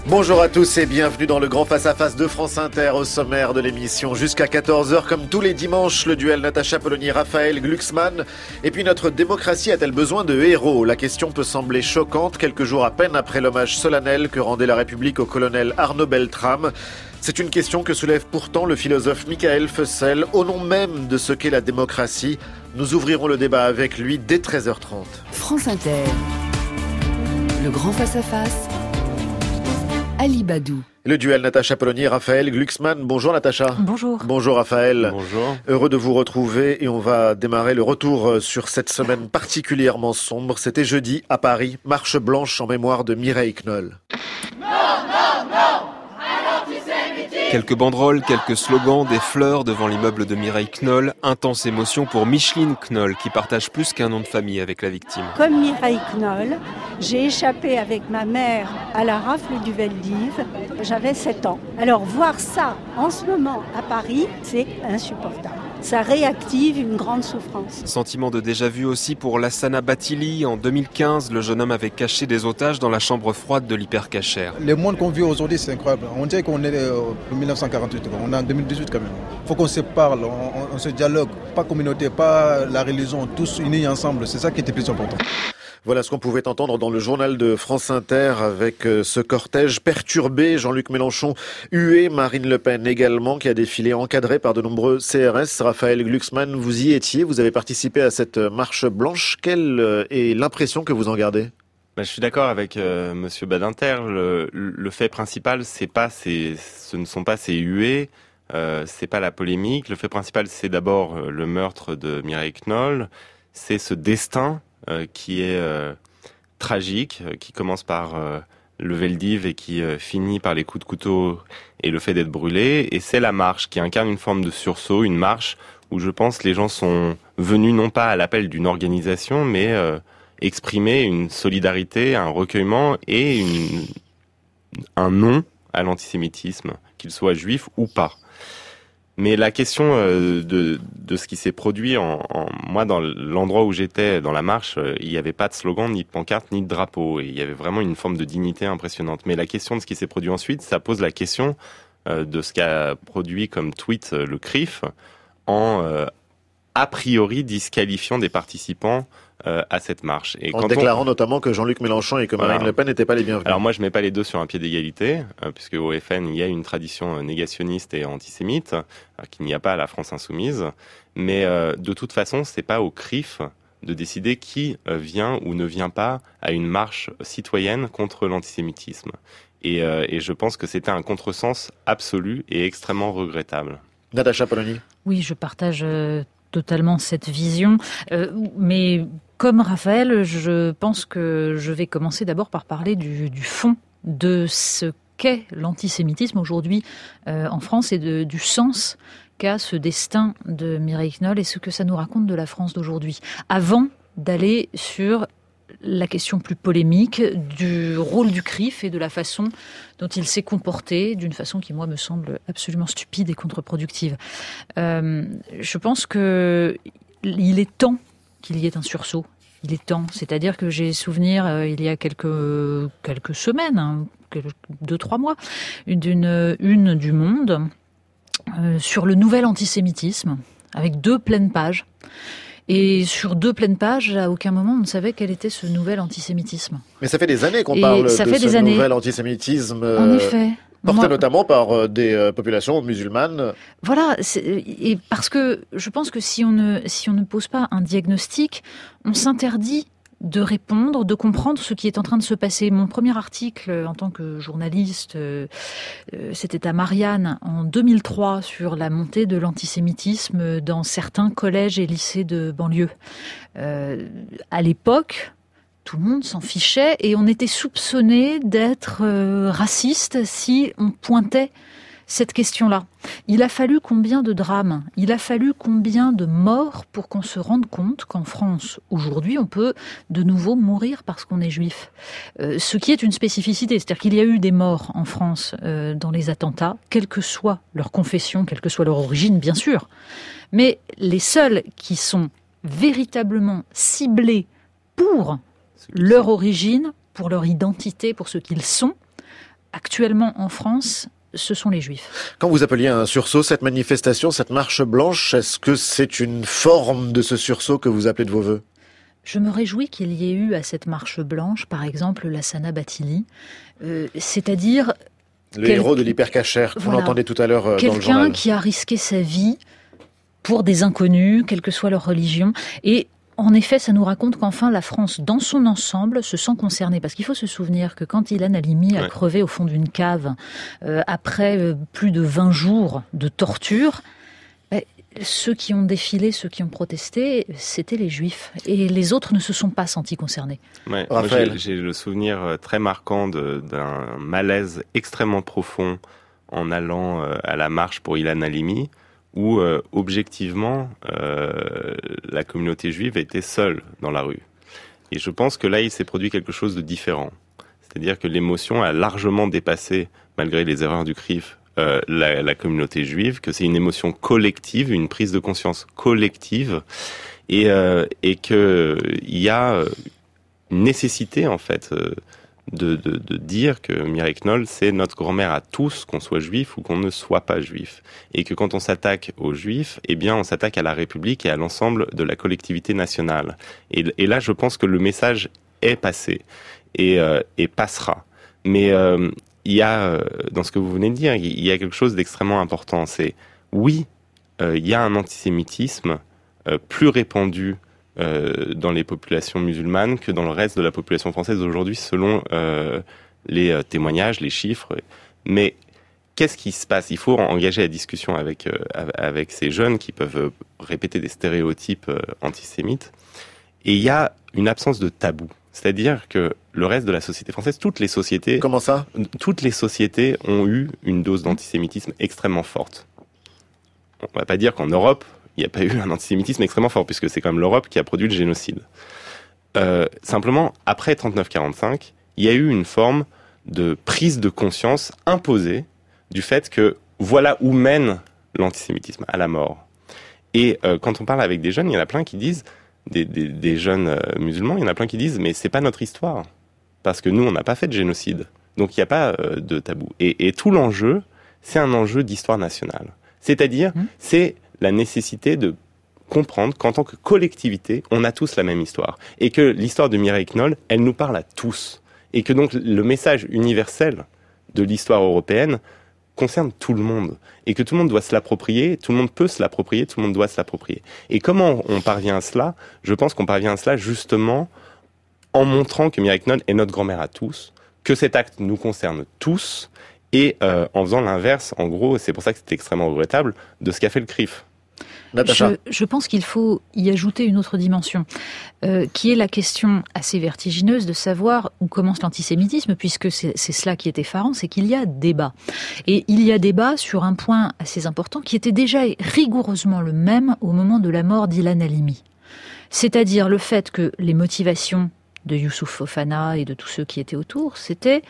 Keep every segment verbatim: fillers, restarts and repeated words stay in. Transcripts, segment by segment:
Bonjour à tous et bienvenue dans le grand face-à-face de France Inter. Au sommaire de l'émission jusqu'à quatorze heures, comme tous les dimanches, le duel Natacha Polony-Raphaël Glucksmann. Et puis notre démocratie a-t-elle besoin de héros ? La question peut sembler choquante quelques jours à peine après l'hommage solennel que rendait la République au colonel Arnaud Beltrame. C'est une question que soulève pourtant le philosophe Michael Fussell au nom même de ce qu'est la démocratie. Nous ouvrirons le débat avec lui dès treize heures trente. France Inter, le grand face-à-face. Ali Badou. Le duel Natacha Polony-Raphaël Glucksmann. Bonjour Natacha. Bonjour. Bonjour Raphaël. Bonjour. Heureux de vous retrouver et on va démarrer le retour sur cette semaine particulièrement sombre. C'était jeudi à Paris, marche blanche en mémoire de Mireille Knoll. Non, non, non à l'antisémitisme. Quelques banderoles, quelques slogans, des fleurs devant l'immeuble de Mireille Knoll. Intense émotion pour Micheline Knoll qui partage plus qu'un nom de famille avec la victime. Comme Mireille Knoll, j'ai échappé avec ma mère à la rafle du Vel d'Hiv. J'avais sept ans. Alors voir ça en ce moment à Paris, c'est insupportable. Ça réactive une grande souffrance. Sentiment de déjà-vu aussi pour Lassana Bathily. En deux mille quinze, le jeune homme avait caché des otages dans la chambre froide de l'hypercachère. Le monde qu'on vit aujourd'hui, c'est incroyable. On dirait qu'on est en dix-neuf cent quarante-huit, on est en deux mille dix-huit quand même. Il faut qu'on se parle, on, on se dialogue. Pas communauté, pas la religion, tous unis ensemble. C'est ça qui était plus important. Voilà ce qu'on pouvait entendre dans le journal de France Inter avec ce cortège perturbé. Jean-Luc Mélenchon hué, Marine Le Pen également, qui a défilé encadré par de nombreux C R S. Raphaël Glucksmann, vous y étiez, vous avez participé à cette marche blanche. Quelle est l'impression que vous en gardez ? Bah, je suis d'accord avec euh, Monsieur Badinter. Le, le fait principal, c'est pas ces, ce ne sont pas ces huées, euh, c'est pas la polémique. Le fait principal, c'est d'abord euh, le meurtre de Mireille Knoll. C'est ce destin euh, qui est euh, tragique, euh, qui commence par euh, le Vel d'Hiv et qui euh, finit par les coups de couteau et le fait d'être brûlé. Et c'est la marche qui incarne une forme de sursaut, une marche où je pense les gens sont venus non pas à l'appel d'une organisation, mais euh, exprimer une solidarité, un recueillement et une, un non à l'antisémitisme, qu'il soit juif ou pas. Mais la question euh, de, de ce qui s'est produit, en, en, moi, dans l'endroit où j'étais, dans la marche, euh, il n'y avait pas de slogan, ni de pancarte, ni de drapeau. Et il y avait vraiment une forme de dignité impressionnante. Mais la question de ce qui s'est produit ensuite, ça pose la question euh, de ce qu'a produit comme tweet euh, le C R I F, en euh, a priori disqualifiant des participants Euh, à cette marche. Et en quand déclarant on... notamment que Jean-Luc Mélenchon et que Marine voilà. Le Pen n'étaient pas les bienvenus. Alors moi je mets pas les deux sur un pied d'égalité, euh, puisque au F N il y a une tradition négationniste et antisémite, euh, qu'il n'y a pas à la France insoumise, mais euh, de toute façon c'est pas au C R I F de décider qui euh, vient ou ne vient pas à une marche citoyenne contre l'antisémitisme. Et, euh, et je pense que c'était un contresens absolu et extrêmement regrettable. Natacha Polony. Oui, je partage euh, totalement cette vision, euh, mais comme Raphaël, je pense que je vais commencer d'abord par parler du, du fond de ce qu'est l'antisémitisme aujourd'hui euh, en France et de, du sens qu'a ce destin de Mireille Knoll et ce que ça nous raconte de la France d'aujourd'hui. Avant d'aller sur la question plus polémique du rôle du C R I F et de la façon dont il s'est comporté, d'une façon qui, moi, me semble absolument stupide et contre-productive. Euh, je pense qu'il est temps qu'il y ait un sursaut. Il est temps. C'est-à-dire que j'ai souvenir, euh, il y a quelques, quelques semaines, hein, quelques, deux, trois mois, d'une une du Monde euh, sur le nouvel antisémitisme, avec deux pleines pages. Et sur deux pleines pages, à aucun moment on ne savait quel était ce nouvel antisémitisme. Mais ça fait des années qu'on et parle de ce années. nouvel antisémitisme. Euh, en effet. Porté Moi, notamment par euh, des euh, populations musulmanes. Voilà, c'est, et parce que je pense que si on ne si on ne pose pas un diagnostic, on s'interdit de répondre, de comprendre ce qui est en train de se passer. Mon premier article en tant que journaliste, euh, c'était à Marianne en deux mille trois sur la montée de l'antisémitisme dans certains collèges et lycées de banlieue. Euh, à l'époque, tout le monde s'en fichait et on était soupçonné d'être euh, raciste si on pointait cette question-là. Il a fallu combien de drames, il a fallu combien de morts pour qu'on se rende compte qu'en France, aujourd'hui, on peut de nouveau mourir parce qu'on est juif. Euh, ce qui est une spécificité, c'est-à-dire qu'il y a eu des morts en France euh, dans les attentats, quelle que soit leur confession, quelle que soit leur origine, bien sûr. Mais les seuls qui sont véritablement ciblés pour leur origine, pour leur identité, pour ce qu'ils sont, actuellement en France, ce sont les Juifs. Quand vous appeliez un sursaut cette manifestation, cette marche blanche, est-ce que c'est une forme de ce sursaut que vous appelez de vos voeux ? Je me réjouis qu'il y ait eu à cette marche blanche, par exemple, Lassana Bathily, euh, c'est-à-dire... Le quel... héros de l'hypercacher, qu'on voilà. entendait tout à l'heure euh, dans le journal. Quelqu'un qui a risqué sa vie pour des inconnus, quelle que soit leur religion, et... En effet, ça nous raconte qu'enfin la France, dans son ensemble, se sent concernée. Parce qu'il faut se souvenir que quand Ilan Halimi a ouais. crevé au fond d'une cave, euh, après euh, plus de vingt jours de torture, bah, ceux qui ont défilé, ceux qui ont protesté, c'était les Juifs. Et les autres ne se sont pas sentis concernés. Ouais, moi, j'ai, j'ai le souvenir très marquant de, d'un malaise extrêmement profond en allant euh, à la marche pour Ilan Halimi, où, euh, objectivement, euh, la communauté juive était seule dans la rue. Et je pense que là, il s'est produit quelque chose de différent. C'est-à-dire que l'émotion a largement dépassé, malgré les erreurs du C R I F, euh, la, la communauté juive, que c'est une émotion collective, une prise de conscience collective, et, euh, et qu'il y a une nécessité, en fait, euh, De, de, de dire que Mireille Knoll, c'est notre grand-mère à tous, qu'on soit juif ou qu'on ne soit pas juif. Et que quand on s'attaque aux juifs, eh bien, on s'attaque à la République et à l'ensemble de la collectivité nationale. Et, et là, je pense que le message est passé et, euh, et passera. Mais euh, il y a, euh, dans ce que vous venez de dire, il y a quelque chose d'extrêmement important. C'est, oui, euh, il y a un antisémitisme euh, plus répandu Euh, dans les populations musulmanes que dans le reste de la population française aujourd'hui, selon euh, les euh, témoignages, les chiffres. Mais qu'est-ce qui se passe ? Il faut engager la discussion avec, euh, avec ces jeunes qui peuvent répéter des stéréotypes euh, antisémites. Et il y a une absence de tabou. C'est-à-dire que le reste de la société française, toutes les sociétés... Comment ça ? Toutes les sociétés ont eu une dose d'antisémitisme extrêmement forte. On ne va pas dire qu'en Europe, il n'y a pas eu un antisémitisme extrêmement fort, puisque c'est quand même l'Europe qui a produit le génocide. Euh, simplement, après trente-neuf quarante-cinq, il y a eu une forme de prise de conscience imposée du fait que voilà où mène l'antisémitisme, à la mort. Et euh, quand on parle avec des jeunes, il y en a plein qui disent, des, des, des jeunes euh, musulmans, il y en a plein qui disent, mais c'est pas notre histoire, parce que nous, on n'a pas fait de génocide. Donc il n'y a pas euh, de tabou. Et, et tout l'enjeu, c'est un enjeu d'histoire nationale. C'est-à-dire, mmh. c'est la nécessité de comprendre qu'en tant que collectivité, on a tous la même histoire. Et que l'histoire de Mireille Knoll, elle nous parle à tous. Et que donc le message universel de l'histoire européenne concerne tout le monde. Et que tout le monde doit se l'approprier, tout le monde peut se l'approprier, tout le monde doit se l'approprier. Et comment on parvient à cela ? Je pense qu'on parvient à cela justement en montrant que Mireille Knoll est notre grand-mère à tous, que cet acte nous concerne tous, et euh, en faisant l'inverse, en gros, c'est pour ça que c'est extrêmement regrettable, de ce qu'a fait le C R I F. Je, je pense qu'il faut y ajouter une autre dimension, euh, qui est la question assez vertigineuse de savoir où commence l'antisémitisme, puisque c'est, c'est cela qui est effarant, c'est qu'il y a débat. Et il y a débat sur un point assez important qui était déjà rigoureusement le même au moment de la mort d'Ilan Halimi. C'est-à-dire le fait que les motivations de Youssouf Fofana et de tous ceux qui étaient autour, c'était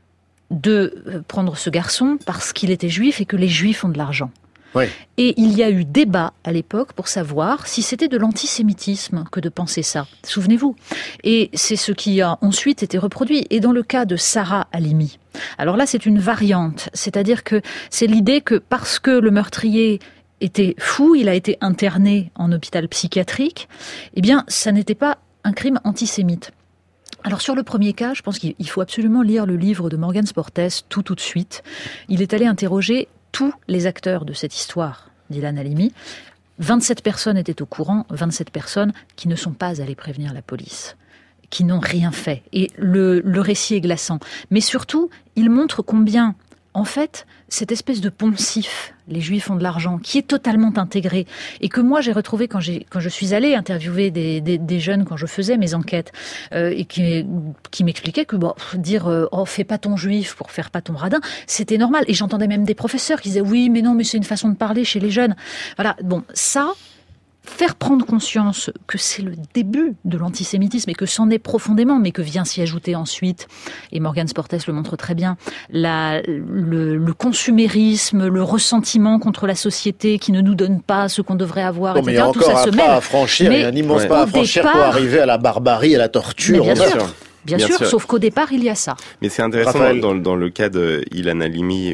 de prendre ce garçon parce qu'il était juif et que les juifs ont de l'argent. Oui. Et il y a eu débat à l'époque pour savoir si c'était de l'antisémitisme que de penser ça. Souvenez-vous. Et c'est ce qui a ensuite été reproduit. Et dans le cas de Sarah Halimi, alors là c'est une variante, c'est-à-dire que c'est l'idée que parce que le meurtrier était fou, il a été interné en hôpital psychiatrique, eh bien ça n'était pas un crime antisémite. Alors sur le premier cas, je pense qu'il faut absolument lire le livre de Morgan Sportes tout tout de suite. Il est allé interroger tous les acteurs de cette histoire d'Ilan Halimi. vingt-sept personnes étaient au courant, vingt-sept personnes qui ne sont pas allées prévenir la police, qui n'ont rien fait. Et le, le récit est glaçant. Mais surtout, il montre combien, en fait, cette espèce de poncif, les Juifs ont de l'argent, qui est totalement intégré, et que moi j'ai retrouvé quand, j'ai, quand je suis allée interviewer des, des, des jeunes, quand je faisais mes enquêtes, euh, et qui, qui m'expliquaient que bon, dire euh, « oh, fais pas ton juif pour faire pas ton radin », c'était normal. Et j'entendais même des professeurs qui disaient « oui, mais non, mais c'est une façon de parler chez les jeunes ». Voilà, bon, ça... Faire prendre conscience que c'est le début de l'antisémitisme et que c'en est profondément, mais que vient s'y ajouter ensuite, et Morgan Sportes le montre très bien, la, le, le consumérisme, le ressentiment contre la société qui ne nous donne pas ce qu'on devrait avoir, bon, et cetera. Mais il y a tout ça encore se un mêle. pas à franchir, mais il y a un immense ouais. pas à franchir départ, pour arriver à la barbarie, à la torture. Mais bien sûr. Bien, Bien sûr, sûr, sauf qu'au départ, il y a ça. Mais c'est intéressant Raphaël. dans, dans le cas de Ilan Halimi,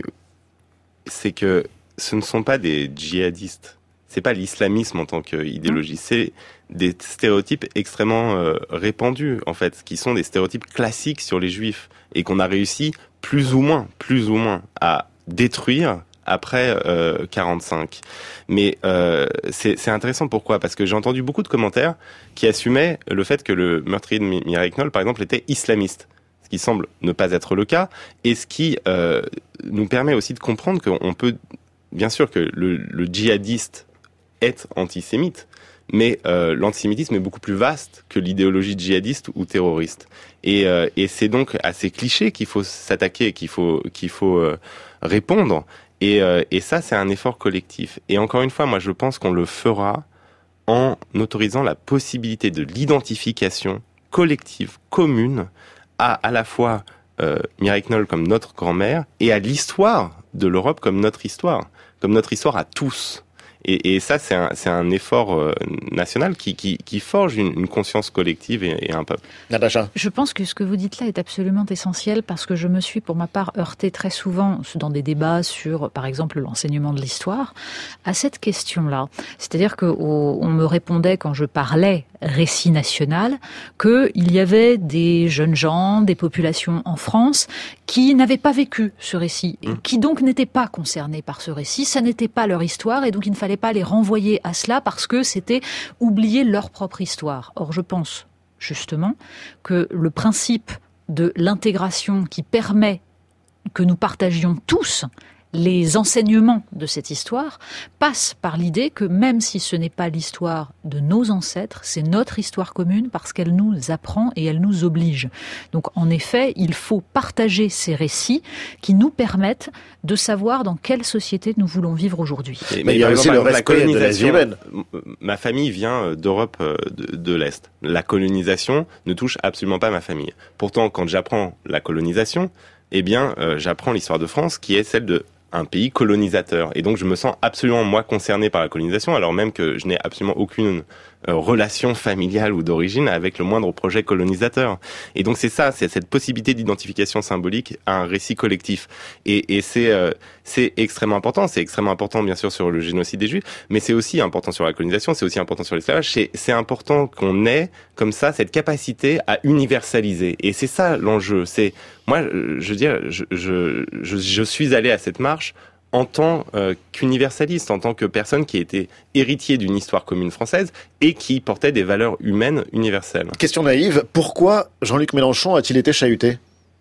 c'est que ce ne sont pas des djihadistes. C'est pas l'islamisme en tant qu'idéologie. C'est des stéréotypes extrêmement euh, répandus, en fait, qui sont des stéréotypes classiques sur les juifs et qu'on a réussi plus ou moins, plus ou moins à détruire après euh, quarante-cinq. Mais euh, c'est, c'est intéressant, pourquoi ? Parce que j'ai entendu beaucoup de commentaires qui assumaient le fait que le meurtrier de Mireille Knoll, par exemple, était islamiste, ce qui semble ne pas être le cas, et ce qui euh, nous permet aussi de comprendre qu'on peut, bien sûr que le, le djihadiste est antisémite, mais euh, l'antisémitisme est beaucoup plus vaste que l'idéologie djihadiste ou terroriste. Et, euh, et c'est donc à ces clichés qu'il faut s'attaquer, qu'il faut, qu'il faut euh, répondre. Et, euh, et ça, c'est un effort collectif. Et encore une fois, moi, je pense qu'on le fera en autorisant la possibilité de l'identification collective, commune, à à la fois euh, Mireille Knoll comme notre grand-mère et à l'histoire de l'Europe comme notre histoire, comme notre histoire à tous. Et, et ça, c'est un, c'est un effort euh, national qui, qui, qui forge une, une conscience collective et, et un peuple. Natacha. Je pense que ce que vous dites là est absolument essentiel parce que je me suis pour ma part heurtée très souvent dans des débats sur, par exemple, l'enseignement de l'histoire, à cette question-là. C'est-à-dire qu'on me répondait quand je parlais récit national qu'il y avait des jeunes gens, des populations en France qui n'avaient pas vécu ce récit, et qui donc n'étaient pas concernés par ce récit, ça n'était pas leur histoire et donc il ne fallait pas les renvoyer à cela parce que c'était oublier leur propre histoire. Or je pense justement que le principe de l'intégration qui permet que nous partagions tous les enseignements de cette histoire passe par l'idée que même si ce n'est pas l'histoire de nos ancêtres, c'est notre histoire commune parce qu'elle nous apprend et elle nous oblige. Donc en effet, il faut partager ces récits qui nous permettent de savoir dans quelle société nous voulons vivre aujourd'hui. Mais, mais il y a aussi le respect de la vie humaine. Ma famille vient d'Europe de, de l'Est. La colonisation ne touche absolument pas ma famille. Pourtant, quand j'apprends la colonisation, eh bien, euh, j'apprends l'histoire de France qui est celle de un pays colonisateur. Et donc, je me sens absolument, moi, concerné par la colonisation, alors même que je n'ai absolument aucune euh, relation familiale ou d'origine avec le moindre projet colonisateur. Et donc, c'est ça, c'est cette possibilité d'identification symbolique à un récit collectif. Et, et c'est, euh, c'est extrêmement important. C'est extrêmement important, bien sûr, sur le génocide des Juifs, mais c'est aussi important sur la colonisation, c'est aussi important sur l'esclavage. C'est, c'est important qu'on ait, comme ça, cette capacité à universaliser. Et c'est ça, l'enjeu. C'est, moi, je veux dire, je, je, je, je suis allé à cette marche en tant euh, qu'universaliste, en tant que personne qui était héritier d'une histoire commune française et qui portait des valeurs humaines universelles. Question naïve, pourquoi Jean-Luc Mélenchon a-t-il été chahuté ?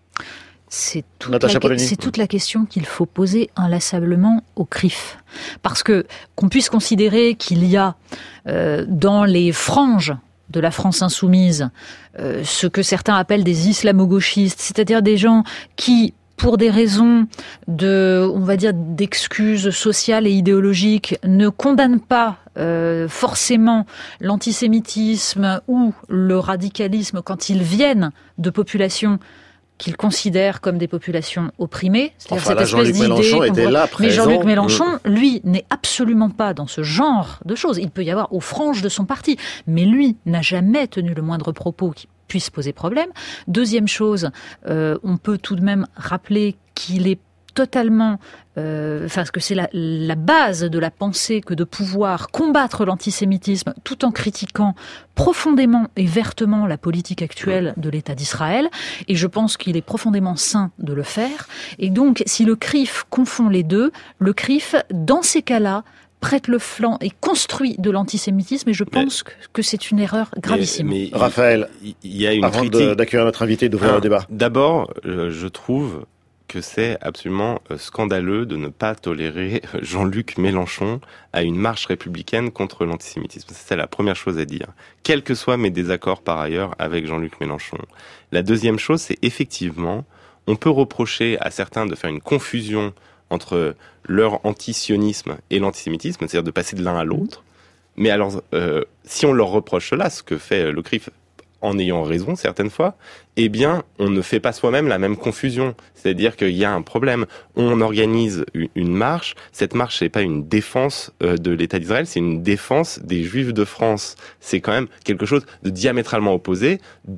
C'est toute, la, c'est toute la question qu'il faut poser inlassablement au C R I F. Parce que qu'on puisse considérer qu'il y a euh, dans les franges de la France insoumise euh, ce que certains appellent des islamo-gauchistes, c'est-à-dire des gens qui, pour des raisons de, on va dire, d'excuses sociales et idéologiques, ne condamnent pas euh, forcément l'antisémitisme ou le radicalisme quand ils viennent de populations qu'ils considèrent comme des populations opprimées. C'est-à-dire enfin, cette là, espèce Jean-Luc Mélenchon était là, présent. Mais Jean-Luc Mélenchon, lui, n'est absolument pas dans ce genre de choses. Il peut y avoir aux franges de son parti, mais lui n'a jamais tenu le moindre propos qui puisse poser problème. Deuxième chose, euh, on peut tout de même rappeler qu'il est totalement, euh, enfin que c'est la, la base de la pensée que de pouvoir combattre l'antisémitisme tout en critiquant profondément et vertement la politique actuelle de l'État d'Israël. Et je pense qu'il est profondément sain de le faire. Et donc, si le C R I F confond les deux, le C R I F, dans ces cas-là, prête le flanc et construit de l'antisémitisme, et je pense mais, que c'est une erreur gravissime. Mais, mais Raphaël, il y a une avant critique... de, d'accueillir notre invité, d'ouvrir ah, le débat. D'abord, euh, je trouve que c'est absolument scandaleux de ne pas tolérer Jean-Luc Mélenchon à une marche républicaine contre l'antisémitisme. C'est la première chose à dire. Quels que soient mes désaccords par ailleurs avec Jean-Luc Mélenchon. La deuxième chose, c'est effectivement, on peut reprocher à certains de faire une confusion entre leur antisionisme et l'antisémitisme, c'est-à-dire de passer de l'un à l'autre. Mais alors, euh, si on leur reproche cela, ce que fait le C R I F en ayant raison certaines fois, eh bien, on ne fait pas soi-même la même confusion. C'est-à-dire qu'il y a un problème. On organise une marche. Cette marche, c'est pas une défense de l'État d'Israël, c'est une défense des Juifs de France. C'est quand même quelque chose de diamétralement opposé.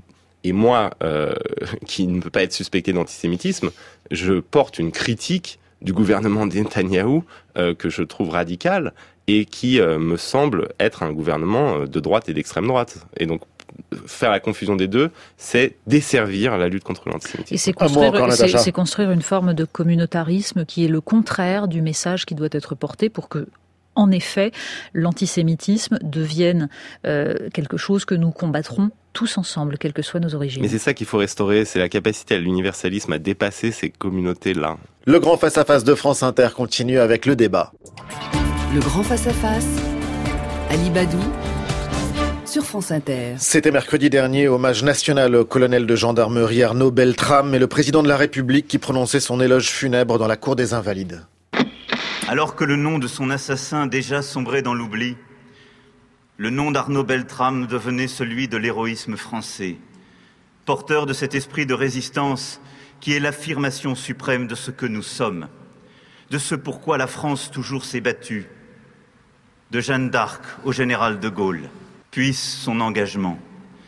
Et moi, euh, qui ne peut pas être suspecté d'antisémitisme, je porte une critique du gouvernement de Netanyahou euh, que je trouve radical et qui euh, me semble être un gouvernement de droite et d'extrême droite. Et donc, faire la confusion des deux, c'est desservir la lutte contre l'antisémitisme. Et c'est construire, ah bon, c'est, c'est construire une forme de communautarisme qui est le contraire du message qui doit être porté pour que, en effet, l'antisémitisme devienne euh, quelque chose que nous combattrons tous ensemble, quelles que soient nos origines. Mais c'est ça qu'il faut restaurer, c'est la capacité à l'universalisme à dépasser ces communautés-là. Le grand face-à-face de France Inter continue avec le débat. Le grand face-à-face, Ali Badou, sur France Inter. C'était mercredi dernier, hommage national au colonel de gendarmerie Arnaud Beltrame et le président de la République qui prononçait son éloge funèbre dans la cour des Invalides. Alors que le nom de son assassin déjà sombrait dans l'oubli, le nom d'Arnaud Beltrame devenait celui de l'héroïsme français, porteur de cet esprit de résistance qui est l'affirmation suprême de ce que nous sommes, de ce pourquoi la France toujours s'est battue, de Jeanne d'Arc au général de Gaulle. Puisse son engagement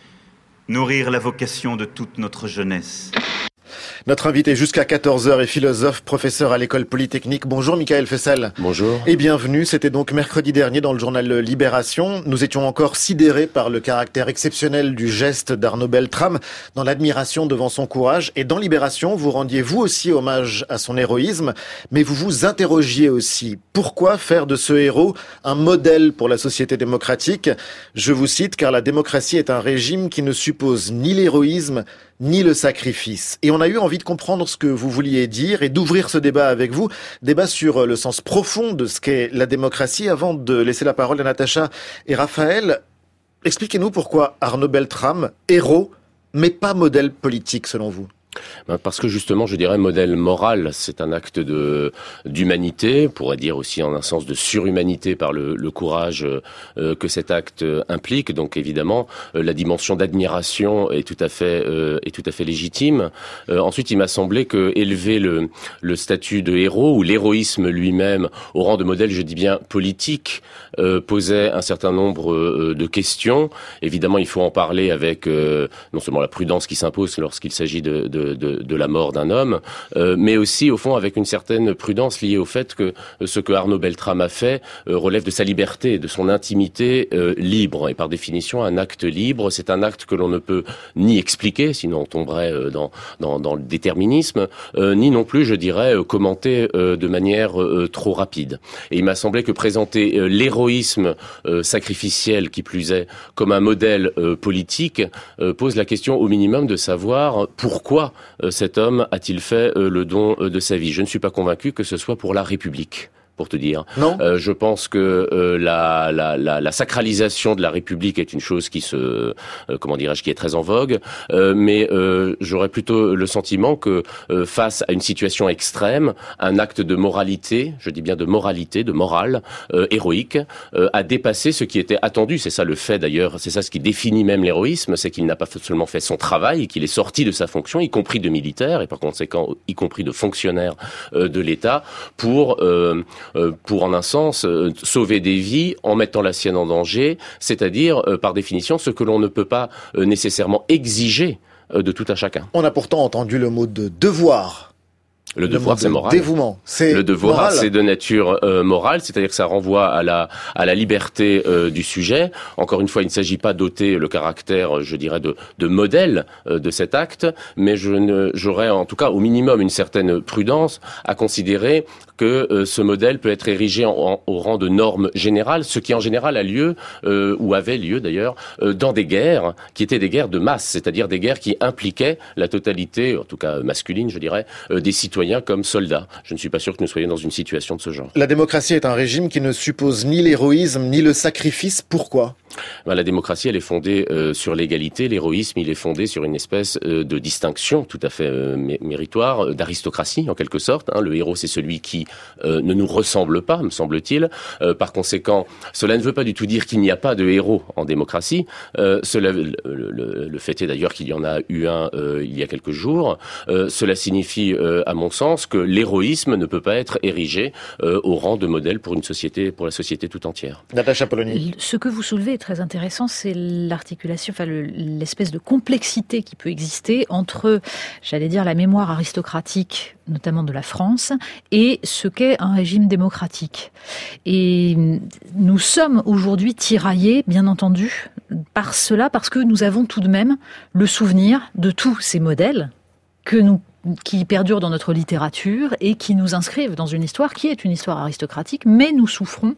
nourrir la vocation de toute notre jeunesse. Notre invité jusqu'à quatorze heures est philosophe, professeur à l'école polytechnique. Bonjour Michael Fessel. Bonjour. Et bienvenue, c'était donc mercredi dernier dans le journal Libération. Nous étions encore sidérés par le caractère exceptionnel du geste d'Arnaud Beltrame, dans l'admiration devant son courage. Et dans Libération, vous rendiez vous aussi hommage à son héroïsme, mais vous vous interrogiez aussi. Pourquoi faire de ce héros un modèle pour la société démocratique ? Je vous cite, car la démocratie est un régime qui ne suppose ni l'héroïsme, ni le sacrifice. Et on a eu envie de comprendre ce que vous vouliez dire et d'ouvrir ce débat avec vous. Débat sur le sens profond de ce qu'est la démocratie. Avant de laisser la parole à Natacha et Raphaël, expliquez-nous pourquoi Arnaud Beltrame, héros, mais pas modèle politique selon vous. Parce que justement, je dirais, modèle moral, c'est un acte de d'humanité, on pourrait dire aussi en un sens de surhumanité par le, le courage euh, que cet acte implique. Donc évidemment, euh, la dimension d'admiration est tout à fait euh, est tout à fait légitime. Euh, ensuite, il m'a semblé que élever le le statut de héros ou l'héroïsme lui-même au rang de modèle, je dis bien politique, euh, posait un certain nombre euh, de questions. Évidemment, il faut en parler avec euh, non seulement la prudence qui s'impose lorsqu'il s'agit de, de De, de la mort d'un homme, euh, mais aussi au fond avec une certaine prudence liée au fait que euh, ce que Arnaud Beltrame a fait euh, relève de sa liberté, de son intimité euh, libre. Et par définition, un acte libre, c'est un acte que l'on ne peut ni expliquer, sinon on tomberait euh, dans, dans, dans le déterminisme, euh, ni non plus, je dirais, euh, commenter euh, de manière euh, trop rapide. Et il m'a semblé que présenter euh, l'héroïsme euh, sacrificiel, qui plus est, comme un modèle euh, politique, euh, pose la question au minimum de savoir pourquoi cet homme a-t-il fait le don de sa vie. Je ne suis pas convaincu que ce soit pour la République, pour te dire. Non. Euh, je pense que euh, la, la, la, la sacralisation de la République est une chose qui se, euh, comment dirais-je, qui est très en vogue. Euh, mais euh, j'aurais plutôt le sentiment que euh, face à une situation extrême, un acte de moralité, je dis bien de moralité, de morale euh, héroïque, euh, a dépassé ce qui était attendu. C'est ça le fait d'ailleurs, c'est ça ce qui définit même l'héroïsme, c'est qu'il n'a pas seulement fait son travail, qu'il est sorti de sa fonction, y compris de militaire et par conséquent y compris de fonctionnaire euh, de l'État, pour euh, pour en un sens euh, sauver des vies en mettant la sienne en danger, c'est-à-dire euh, par définition ce que l'on ne peut pas euh, nécessairement exiger euh, de tout un chacun. On a pourtant entendu le mot de devoir. Le, le devoir, c'est moral. Dévouement, c'est le devoir, moral. C'est de nature euh, morale, c'est-à-dire que ça renvoie à la à la liberté euh, du sujet. Encore une fois, il ne s'agit pas d'ôter le caractère, je dirais, de de modèle euh, de cet acte, mais je ne j'aurais en tout cas au minimum une certaine prudence à considérer que euh, ce modèle peut être érigé en, en, au rang de norme générale, ce qui en général a lieu euh, ou avait lieu d'ailleurs euh, dans des guerres qui étaient des guerres de masse, c'est-à-dire des guerres qui impliquaient la totalité, en tout cas masculine, je dirais, euh, des citoyens comme soldats. Je ne suis pas sûr que nous soyons dans une situation de ce genre. La démocratie est un régime qui ne suppose ni l'héroïsme ni le sacrifice. Pourquoi ? Ben, la démocratie, elle est fondée euh, sur l'égalité. L'héroïsme, il est fondé sur une espèce euh, de distinction tout à fait euh, méritoire, euh, d'aristocratie en quelque sorte. Hein. Le héros, c'est celui qui euh, ne nous ressemble pas, me semble-t-il. Euh, par conséquent, cela ne veut pas du tout dire qu'il n'y a pas de héros en démocratie. Euh, cela, le, le, le fait est d'ailleurs qu'il y en a eu un euh, il y a quelques jours. Euh, cela signifie, euh, à mon mon sens, que l'héroïsme ne peut pas être érigé euh, au rang de modèle pour une société, pour la société tout entière. Natacha Polony. Ce que vous soulevez est très intéressant, c'est l'articulation, enfin le, l'espèce de complexité qui peut exister entre, j'allais dire, la mémoire aristocratique, notamment de la France, et ce qu'est un régime démocratique. Et nous sommes aujourd'hui tiraillés, bien entendu, par cela, parce que nous avons tout de même le souvenir de tous ces modèles que nous qui perdurent dans notre littérature et qui nous inscrivent dans une histoire qui est une histoire aristocratique, mais nous souffrons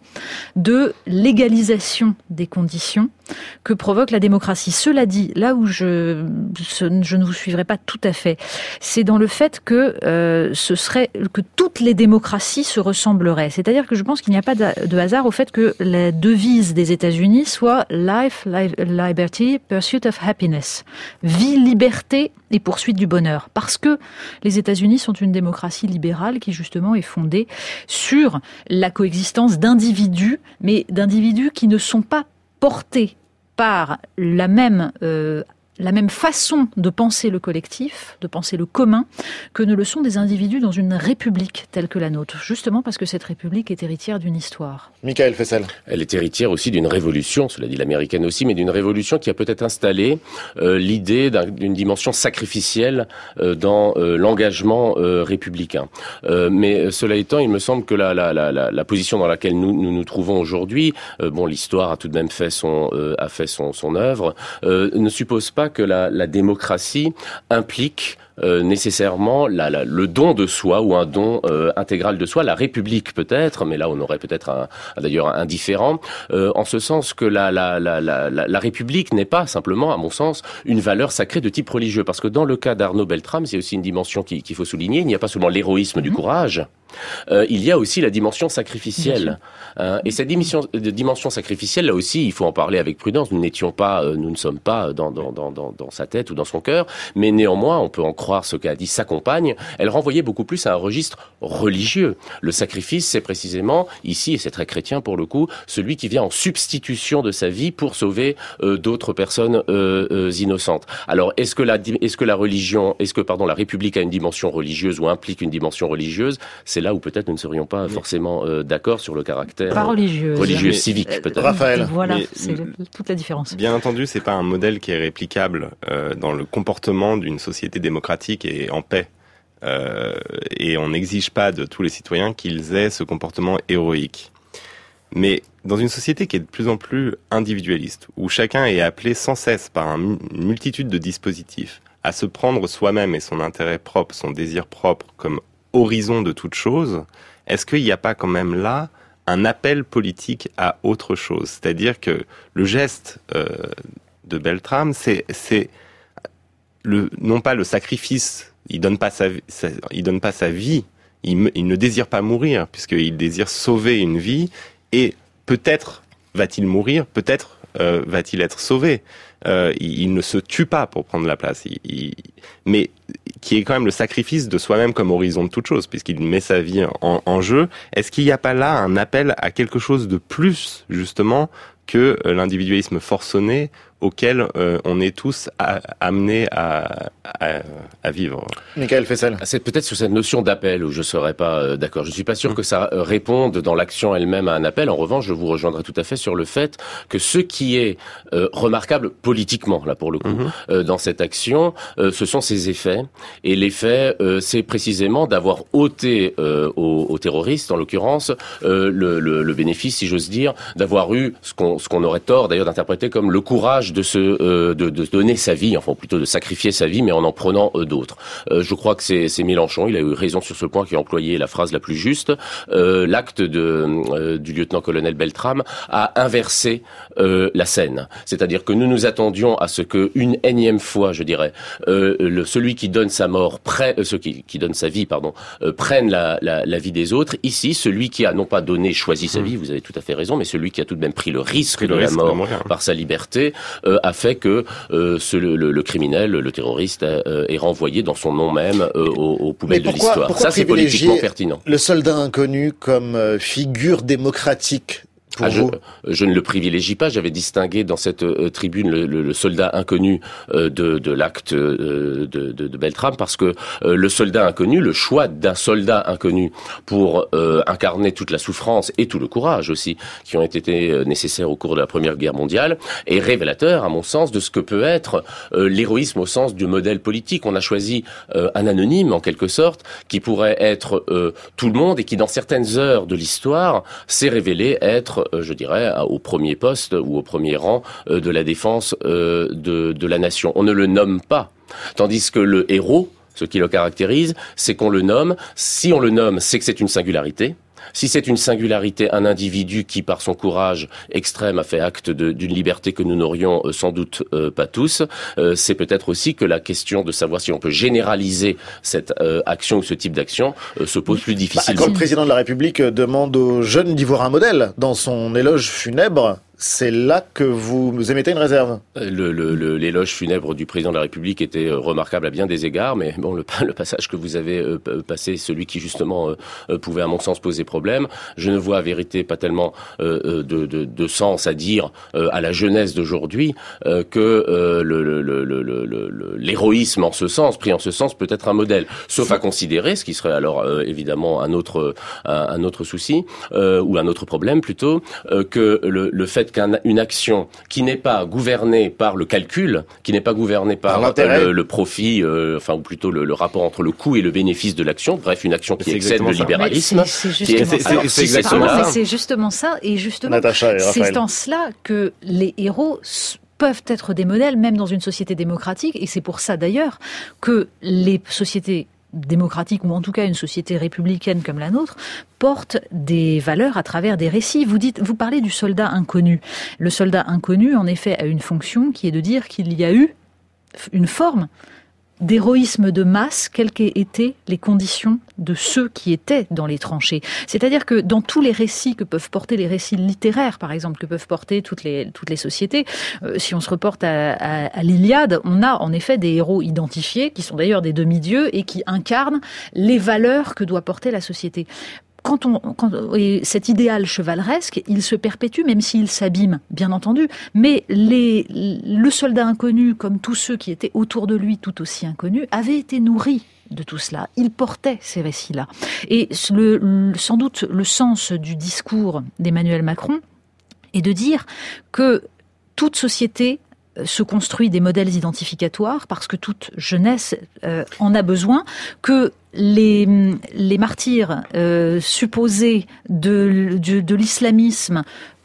de l'égalisation des conditions que provoque la démocratie. Cela dit, là où je, je ne vous suivrai pas tout à fait, c'est dans le fait que euh, ce serait que toutes les démocraties se ressembleraient. C'est-à-dire que je pense qu'il n'y a pas de hasard au fait que la devise des États-Unis soit Life, Liberty, Pursuit of Happiness. Vie, liberté et poursuite du bonheur. Parce que les États-Unis sont une démocratie libérale qui justement est fondée sur la coexistence d'individus, mais d'individus qui ne sont pas portés par la même euh, la même façon de penser le collectif, de penser le commun, que ne le sont des individus dans une république telle que la nôtre, justement parce que cette république est héritière d'une histoire. Michael Fessel. Elle est héritière aussi d'une révolution, cela dit l'américaine aussi, mais d'une révolution qui a peut-être installé euh, l'idée d'un, d'une dimension sacrificielle euh, dans euh, l'engagement euh, républicain. Euh, mais cela étant, il me semble que la, la, la, la, la position dans laquelle nous nous, nous trouvons aujourd'hui, euh, bon, l'histoire a tout de même fait son euh, a fait son, son œuvre, euh, ne suppose pas que la, la démocratie implique Euh, nécessairement la, la, le don de soi ou un don euh, intégral de soi, la République peut-être, mais là on aurait peut-être un, un d'ailleurs un différent, euh, en ce sens que la, la, la, la, la République n'est pas simplement, à mon sens, une valeur sacrée de type religieux, parce que dans le cas d'Arnaud Beltrame, c'est aussi une dimension qui, qu'il faut souligner, il n'y a pas seulement l'héroïsme mmh. du courage, euh, il y a aussi la dimension sacrificielle, euh, et cette dimension, de dimension sacrificielle, là aussi, il faut en parler avec prudence, nous n'étions pas, euh, nous ne sommes pas dans, dans, dans, dans, dans sa tête ou dans son cœur, mais néanmoins, on peut en croire ce qu'a dit sa compagne, elle renvoyait beaucoup plus à un registre religieux. Le sacrifice, c'est précisément, ici, et c'est très chrétien pour le coup, celui qui vient en substitution de sa vie pour sauver euh, d'autres personnes euh, euh, innocentes. Alors, est-ce que la, est-ce que la religion, est-ce que, pardon, la République a une dimension religieuse ou implique une dimension religieuse? C'est là où peut-être nous ne serions pas oui. forcément euh, d'accord sur le caractère pas religieuse, religieux mais, civique, euh, peut-être. Raphaël. Voilà, mais, c'est le, toute la différence. Bien entendu, c'est pas un modèle qui est réplicable euh, dans le comportement d'une société démocratique et en paix. Euh, et on n'exige pas de tous les citoyens qu'ils aient ce comportement héroïque. Mais dans une société qui est de plus en plus individualiste, où chacun est appelé sans cesse par une multitude de dispositifs à se prendre soi-même et son intérêt propre, son désir propre comme horizon de toute chose, est-ce qu'il n'y a pas quand même là un appel politique à autre chose? C'est-à-dire que le geste euh, de Beltrame, c'est, c'est le, non pas le sacrifice, il donne pas sa, sa il donne pas sa vie, il, il ne désire pas mourir, puisqu'il désire sauver une vie, et peut-être va-t-il mourir, peut-être euh, va-t-il être sauvé. Euh, il, il ne se tue pas pour prendre la place, il, il, mais qui est quand même le sacrifice de soi-même comme horizon de toute chose, puisqu'il met sa vie en, en jeu. Est-ce qu'il n'y a pas là un appel à quelque chose de plus, justement, que l'individualisme forcené auquel euh, on est tous à, amenés à, à, à vivre. Michael Fessel. C'est peut-être sur cette notion d'appel où je ne serais pas euh, d'accord. Je ne suis pas sûr mmh. que ça réponde dans l'action elle-même à un appel. En revanche, je vous rejoindrai tout à fait sur le fait que ce qui est euh, remarquable politiquement, là pour le coup, mmh. euh, dans cette action, euh, ce sont ses effets. Et l'effet, euh, c'est précisément d'avoir ôté euh, aux, aux terroristes, en l'occurrence, euh, le, le, le bénéfice, si j'ose dire, d'avoir eu ce qu'on, ce qu'on aurait tort d'ailleurs d'interpréter comme le courage de se euh, de, de donner sa vie, enfin plutôt de sacrifier sa vie, mais en en prenant euh, d'autres. Euh, je crois que c'est, c'est Mélenchon, il a eu raison sur ce point, qui a employé la phrase la plus juste. Euh, l'acte de euh, du lieutenant-colonel Beltrame a inversé euh, la scène, c'est-à-dire que nous nous attendions à ce que une énième fois, je dirais, euh, le, celui qui donne sa mort, prenne, euh, ceux qui, qui donne sa vie, pardon, euh, prenne la, la, la vie des autres. Ici, celui qui a non pas donné, choisi sa mmh. vie, vous avez tout à fait raison, mais celui qui a tout de même pris le risque de la mort par sa liberté, euh, a fait que euh, ce, le, le criminel, le terroriste, euh, est renvoyé dans son nom même euh, aux, aux poubelles pourquoi, de l'histoire. Pourquoi ça, c'est politiquement pertinent. Le soldat inconnu comme euh, figure démocratique Pour ah, je, vous je ne le privilégie pas. J'avais distingué dans cette euh, tribune le, le, le soldat inconnu euh, de, de l'acte euh, de, de, de Beltrame, parce que euh, le soldat inconnu, le choix d'un soldat inconnu pour euh, incarner toute la souffrance et tout le courage aussi qui ont été euh, nécessaires au cours de la Première Guerre mondiale est révélateur, à mon sens, de ce que peut être euh, l'héroïsme au sens du modèle politique. On a choisi euh, un anonyme, en quelque sorte, qui pourrait être euh, tout le monde et qui, dans certaines heures de l'histoire, s'est révélé être je dirais, au premier poste ou au premier rang de la défense de, de la nation. On ne le nomme pas. Tandis que le héros, ce qui le caractérise, c'est qu'on le nomme. Si on le nomme, c'est que c'est une singularité. Si c'est une singularité, un individu qui, par son courage extrême, a fait acte de, d'une liberté que nous n'aurions euh, sans doute euh, pas tous, euh, c'est peut-être aussi que la question de savoir si on peut généraliser cette euh, action ou ce type d'action euh, se pose plus difficilement. Bah, quand le président de la République demande aux jeunes d'y voir un modèle dans son éloge funèbre, c'est là que vous émettez une réserve. Le, le, le, l'éloge funèbre du président de la République était remarquable à bien des égards, mais bon, le, le passage que vous avez euh, passé, celui qui justement euh, pouvait à mon sens poser problème, je ne vois à vérité pas tellement euh, de, de, de sens à dire euh, à la jeunesse d'aujourd'hui euh, que euh, le, le, le, le, le, l'héroïsme en ce sens, pris en ce sens, peut être un modèle. Sauf à considérer, ce qui serait alors euh, évidemment un autre, un, un autre souci, euh, ou un autre problème plutôt, euh, que le, le fait qu'une action qui n'est pas gouvernée par le calcul, qui n'est pas gouvernée par, par euh, le, le profit, euh, enfin ou plutôt le, le rapport entre le coût et le bénéfice de l'action, bref une action qui excède le libéralisme. C'est, c'est justement, est, ça. Alors, c'est, c'est, exactement ça. ça. c'est justement ça, et justement, et c'est dans cela que les héros peuvent être des modèles, même dans une société démocratique, et c'est pour ça d'ailleurs que les sociétés démocratique, ou en tout cas une société républicaine comme la nôtre, porte des valeurs à travers des récits. Vous dites, vous parlez du soldat inconnu. Le soldat inconnu, en effet, a une fonction qui est de dire qu'il y a eu une forme d'héroïsme de masse, quelles qu'aient été les conditions de ceux qui étaient dans les tranchées. C'est-à-dire que dans tous les récits que peuvent porter les récits littéraires, par exemple, que peuvent porter toutes les, toutes les sociétés, euh, si on se reporte à, à, à l'Iliade, on a en effet des héros identifiés, qui sont d'ailleurs des demi-dieux, et qui incarnent les valeurs que doit porter la société. Quand on, quand, et cet idéal chevaleresque, il se perpétue, même s'il s'abîme, bien entendu. Mais les, le soldat inconnu, comme tous ceux qui étaient autour de lui, tout aussi inconnus, avaient été nourris de tout cela. Il portait ces récits-là. Et le, le, sans doute le sens du discours d'Emmanuel Macron est de dire que toute société se construit des modèles identificatoires parce que toute jeunesse euh, en a besoin, que les, les martyrs euh, supposés de, de, de l'islamisme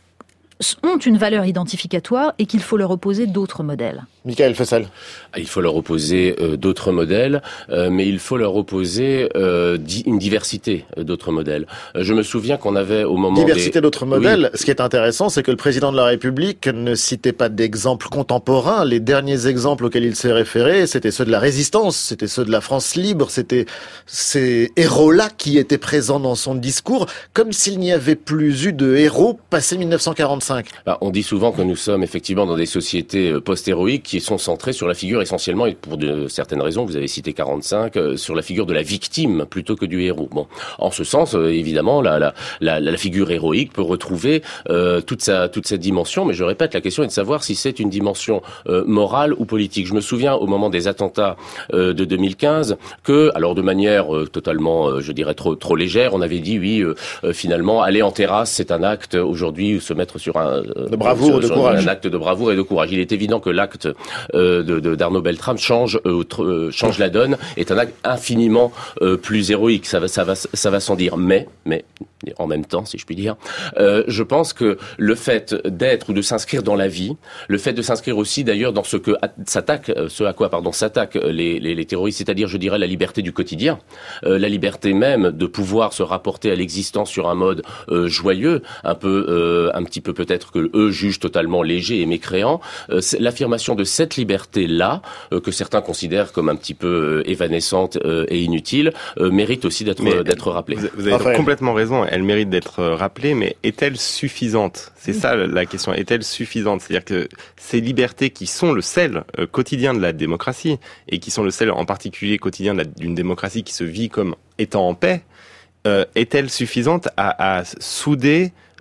ont une valeur identificatoire et qu'il faut leur opposer d'autres modèles. Michael Fessel. Il faut leur opposer euh, d'autres modèles, euh, mais il faut leur opposer euh, di- une diversité euh, d'autres modèles. Euh, je me souviens qu'on avait au moment diversité des... d'autres modèles. Oui. Ce qui est intéressant, c'est que le président de la République ne citait pas d'exemples contemporains. Les derniers exemples auxquels il s'est référé, c'était ceux de la résistance, c'était ceux de la France libre, c'était ces héros-là qui étaient présents dans son discours, comme s'il n'y avait plus eu de héros passé dix-neuf cent quarante-cinq. Bah, on dit souvent que nous sommes effectivement dans des sociétés post-héroïques qui sont centrées sur la figure essentiellement, et pour de certaines raisons, vous avez cité quarante-cinq, euh, sur la figure de la victime plutôt que du héros. Bon, en ce sens, euh, évidemment, la, la, la, la figure héroïque peut retrouver euh, toute sa toute cette dimension, mais je répète, la question est de savoir si c'est une dimension euh, morale ou politique. Je me souviens au moment des attentats euh, de deux mille quinze que, alors de manière euh, totalement, euh, je dirais trop trop légère, on avait dit oui, euh, euh, finalement, aller en terrasse, c'est un acte aujourd'hui, se mettre sur un euh, de bravoure, sur, de sur courage, un acte de bravoure et de courage. Il est évident que l'acte Euh, de, de, d'Arnaud Beltrame change, euh, euh, change la donne, est un acte infiniment euh, plus héroïque, ça va, ça va, ça va sans dire. Mais, mais en même temps, si je puis dire, euh, je pense que le fait d'être ou de s'inscrire dans la vie, le fait de s'inscrire aussi d'ailleurs dans ce que s'attaque, ce à quoi pardon s'attaquent les, les, les terroristes, c'est-à-dire, je dirais, la liberté du quotidien, euh, la liberté même de pouvoir se rapporter à l'existence sur un mode euh, joyeux, un peu, euh, un petit peu peut-être que eux jugent totalement léger et mécréant. Euh, l'affirmation de cette liberté-là, euh, que certains considèrent comme un petit peu euh, évanescente euh, et inutile, euh, mérite aussi d'être mais, d'être rappelée. Vous, vous avez enfin, complètement raison, elle mérite d'être rappelée, mais est-elle suffisante ? C'est ça la question, est-elle suffisante ? C'est-à-dire que ces libertés qui sont le sel euh, quotidien de la démocratie, et qui sont le sel en particulier quotidien de la, d'une démocratie qui se vit comme étant en paix, euh, est-elle suffisante à, à souder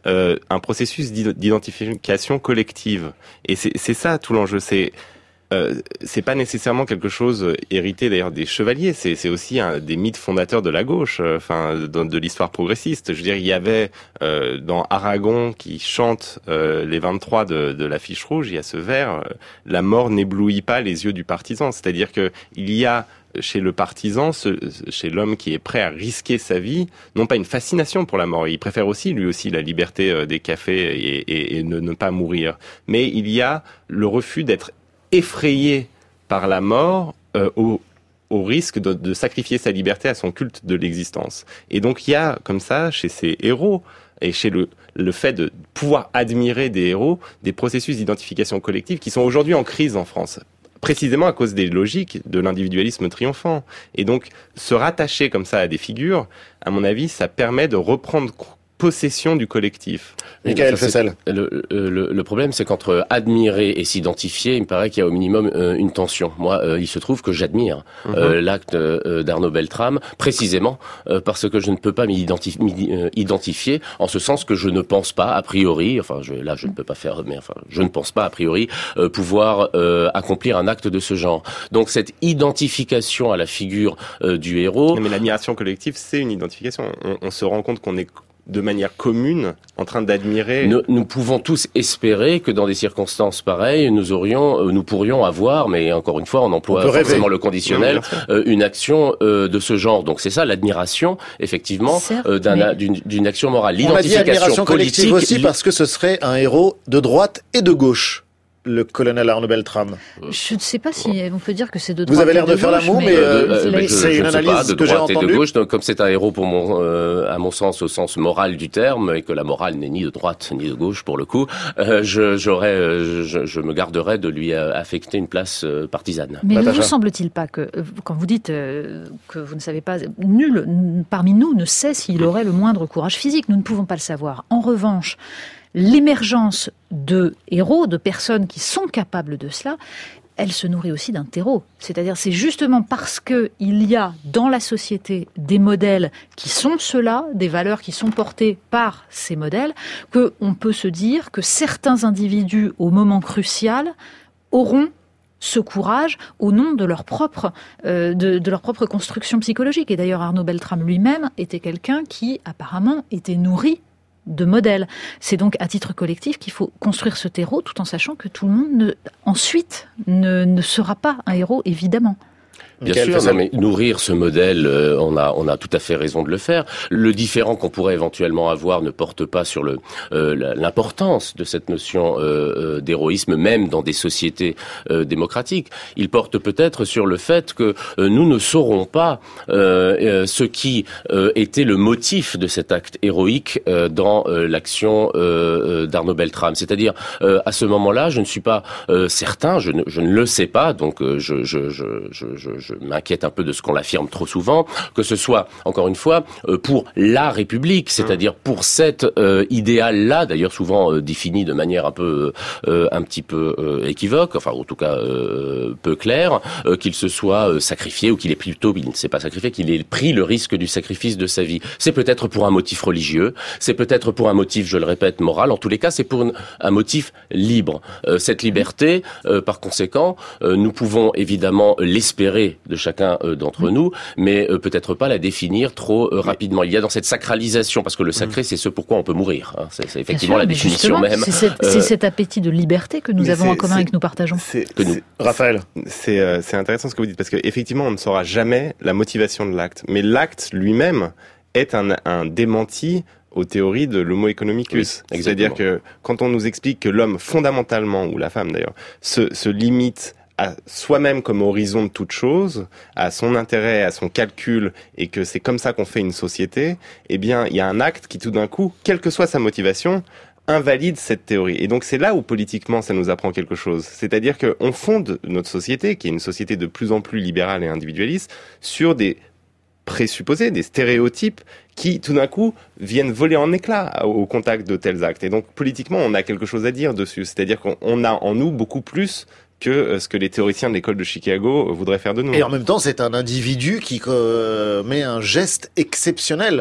euh, un processus d'identification collective. Et c'est, c'est ça tout l'enjeu. C'est Euh, c'est pas nécessairement quelque chose hérité d'ailleurs des chevaliers, c'est, c'est aussi un des mythes fondateurs de la gauche, euh, enfin de, de l'histoire progressiste. Je veux dire, il y avait euh, dans Aragon qui chante euh, les vingt-trois de, de l'affiche rouge, il y a ce vers euh, la mort n'éblouit pas les yeux du partisan, c'est-à-dire que il y a chez le partisan, ce, chez l'homme qui est prêt à risquer sa vie, non pas une fascination pour la mort, il préfère aussi lui aussi la liberté euh, des cafés et, et, et ne, ne pas mourir, mais il y a le refus d'être effrayé par la mort euh, au, au risque de, de sacrifier sa liberté à son culte de l'existence. Et donc il y a comme ça chez ces héros et chez le, le fait de pouvoir admirer des héros, des processus d'identification collective qui sont aujourd'hui en crise en France, précisément à cause des logiques de l'individualisme triomphant. Et donc se rattacher comme ça à des figures, à mon avis, ça permet de reprendre possession du collectif. Michael Fessel. Le, le, le problème, c'est qu'entre admirer et s'identifier, il me paraît qu'il y a au minimum euh, une tension. Moi, euh, il se trouve que j'admire mm-hmm. euh, l'acte euh, d'Arnaud Beltrame, précisément euh, parce que je ne peux pas m'identifier, en ce sens que je ne pense pas, a priori, enfin je, là je ne peux pas faire, mais enfin je ne pense pas, a priori, euh, pouvoir euh, accomplir un acte de ce genre. Donc cette identification à la figure euh, du héros... Non, mais l'admiration collective, c'est une identification. On, on se rend compte qu'on est de manière commune, en train d'admirer... Nous, nous pouvons tous espérer que dans des circonstances pareilles, nous aurions, euh, nous pourrions avoir, mais encore une fois, on emploie on forcément le conditionnel, non, euh, une action euh, de ce genre. Donc c'est ça, l'admiration, effectivement, Certes, euh, d'un, mais... d'une, d'une action morale. L'identification on a dit admiration collective politique, aussi parce que ce serait un héros de droite et de gauche. Le colonel Arnaud Beltrame. Je ne sais pas si on peut dire que c'est de droite. Vous avez l'air de de faire l'amour, mais, mais, euh, mais je, c'est je une analyse pas, de que j'ai entendue. Et de gauche, donc, comme c'est un héros pour mon, euh, à mon sens, au sens moral du terme, et que la morale n'est ni de droite ni de gauche pour le coup, euh, je, j'aurais, je, je me garderais de lui affecter une place euh, partisane. Mais ne vous semble-t-il pas que, quand vous dites euh, que vous ne savez pas, nul parmi nous ne sait s'il aurait le moindre courage physique. Nous ne pouvons pas le savoir. En revanche, l'émergence de héros, de personnes qui sont capables de cela, elle se nourrit aussi d'un terreau. C'est-à-dire, c'est justement parce que il y a dans la société des modèles qui sont ceux-là, des valeurs qui sont portées par ces modèles, qu'on peut se dire que certains individus, au moment crucial, auront ce courage au nom de leur propre euh, de, de leur propre construction psychologique. Et d'ailleurs, Arnaud Beltrame lui-même était quelqu'un qui, apparemment, était nourri de modèles. C'est donc à titre collectif qu'il faut construire ce terreau tout en sachant que tout le monde ne, ensuite ne, ne sera pas un héros, évidemment. Bien sûr, non, mais nourrir ce modèle, euh, on a on a tout à fait raison de le faire. Le différent qu'on pourrait éventuellement avoir ne porte pas sur le euh, l'importance de cette notion euh, d'héroïsme, même dans des sociétés euh, démocratiques. Il porte peut-être sur le fait que euh, nous ne saurons pas euh, ce qui euh, était le motif de cet acte héroïque euh, dans euh, l'action euh, d'Arnaud Beltrame. C'est-à-dire, euh, à ce moment-là, je ne suis pas euh, certain, je ne, je ne le sais pas, donc euh, je je je je, je, je Je m'inquiète un peu de ce qu'on l'affirme trop souvent, que ce soit, encore une fois, euh, pour la République, c'est-à-dire pour cet euh, idéal-là, d'ailleurs souvent euh, défini de manière un peu, euh, un petit peu euh, équivoque, enfin en tout cas euh, peu claire, euh, qu'il se soit euh, sacrifié, ou qu'il ait plutôt, il ne s'est pas sacrifié, qu'il ait pris le risque du sacrifice de sa vie. C'est peut-être pour un motif religieux, c'est peut-être pour un motif, je le répète, moral, en tous les cas c'est pour une, un motif libre. Euh, cette liberté, euh, par conséquent, euh, nous pouvons évidemment l'espérer de chacun euh, d'entre nous, mais euh, peut-être pas la définir trop euh, rapidement. Il y a dans cette sacralisation, parce que le sacré, c'est ce pourquoi on peut mourir. Hein. C'est, c'est effectivement sûr, la définition même. C'est, cette, euh, c'est cet appétit de liberté que nous avons en commun et que nous partageons. C'est, que nous. C'est, Raphaël. C'est, euh, c'est intéressant ce que vous dites, parce qu'effectivement, on ne saura jamais la motivation de l'acte. Mais l'acte lui-même est un, un démenti aux théories de l'homo economicus. Oui, c'est-à-dire que quand on nous explique que l'homme, fondamentalement, ou la femme d'ailleurs, se, se limite à soi-même comme horizon de toute chose, à son intérêt, à son calcul, et que c'est comme ça qu'on fait une société, eh bien, il y a un acte qui, tout d'un coup, quelle que soit sa motivation, invalide cette théorie. Et donc, c'est là où, politiquement, ça nous apprend quelque chose. C'est-à-dire qu'on fonde notre société, qui est une société de plus en plus libérale et individualiste, sur des présupposés, des stéréotypes qui, tout d'un coup, viennent voler en éclats au contact de tels actes. Et donc, politiquement, on a quelque chose à dire dessus. C'est-à-dire qu'on a en nous beaucoup plus que ce que les théoriciens de l'école de Chicago voudraient faire de nous. Et en même temps, c'est un individu qui euh, met un geste exceptionnel